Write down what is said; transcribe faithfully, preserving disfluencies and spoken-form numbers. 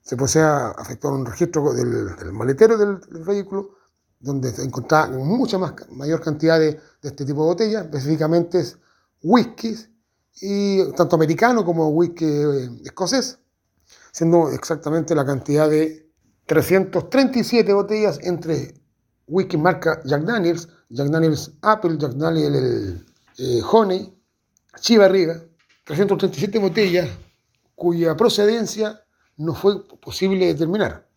se procede a efectuar un registro del, del maletero del, del vehículo, donde se encontraba mucha más, mayor cantidad de, de este tipo de botellas, específicamente whiskies, y tanto americano como whisky eh, escocés, siendo exactamente la cantidad de trescientas treinta y siete botellas entre whisky marca Jack Daniels, Jack Daniels Apple, Jack Daniels el, eh, Honey, Chivas Regal, trescientas treinta y siete botellas cuya procedencia no fue posible determinar.